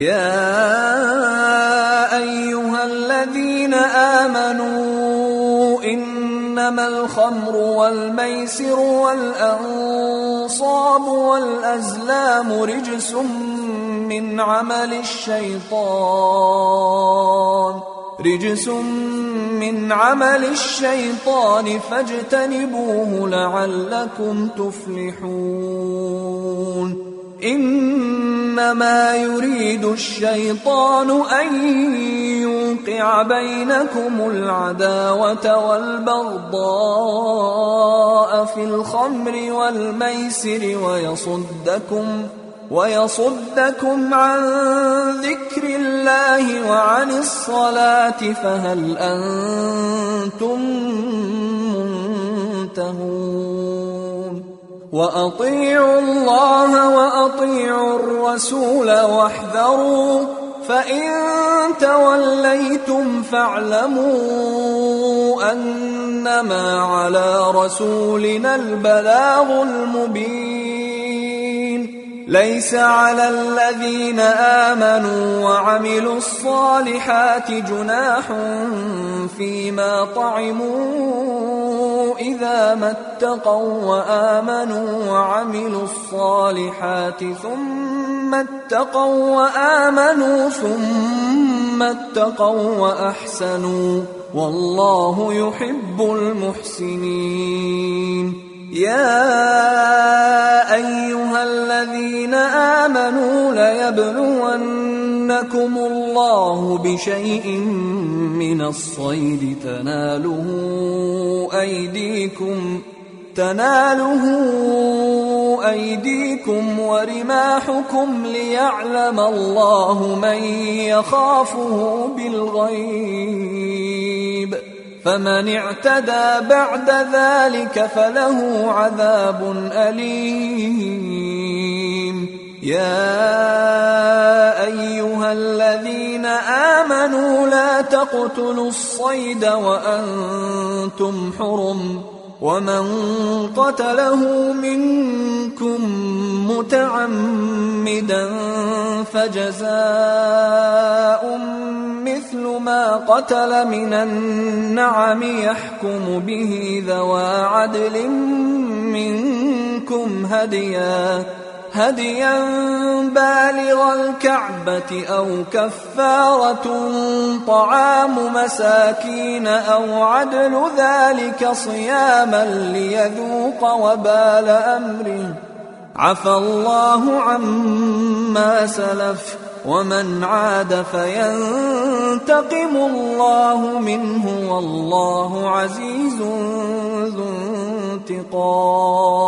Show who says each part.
Speaker 1: يا أيها الذين آمنوا إنما الخمر والميسر والأنصاب والأزلام رجس من عمل الشيطان فاجتنبوه لعلكم تفلحون إنما يريد الشيطان أن يوقع بينكم العداوة والبغضاء في الخمر والميسر ويصدكم عن ذكر الله وعن الصلاة فهل أنتم منتهون وأطيعوا الله وأطيعوا الرسول واحذروا فإن توليتم فاعلموا أنما على رسولنا البلاغ المبين ليس على الذين آمنوا وعملوا الصالحات جناح فيما طعموا إذا ما اتقوا وآمنوا وعملوا الصالحات ثم اتقوا وأحسنوا والله يحب المحسنين يا أيها الذين آمنوا ليبلونكم الله بشيء من الصيد تناله أيديكم ورماحكم ليعلم الله من يخافه بالغيب فمن اعتدى بعد ذلك فله عذاب أليم يا أيها الذين آمنوا لا تقتلوا الصيد وأنتم حرم ومن قتله منكم متعمدا فجزاء مثل ما قتل من النعم يحكم به ذوى عدل منكم هديا بالغ الكعبة أو كفارة طعام مساكين أو عدل ذلك صياما ليذوق وبال أمره عفى الله عما سلف ومن عاد فينتقم الله منه والله عزيز ذو انتقام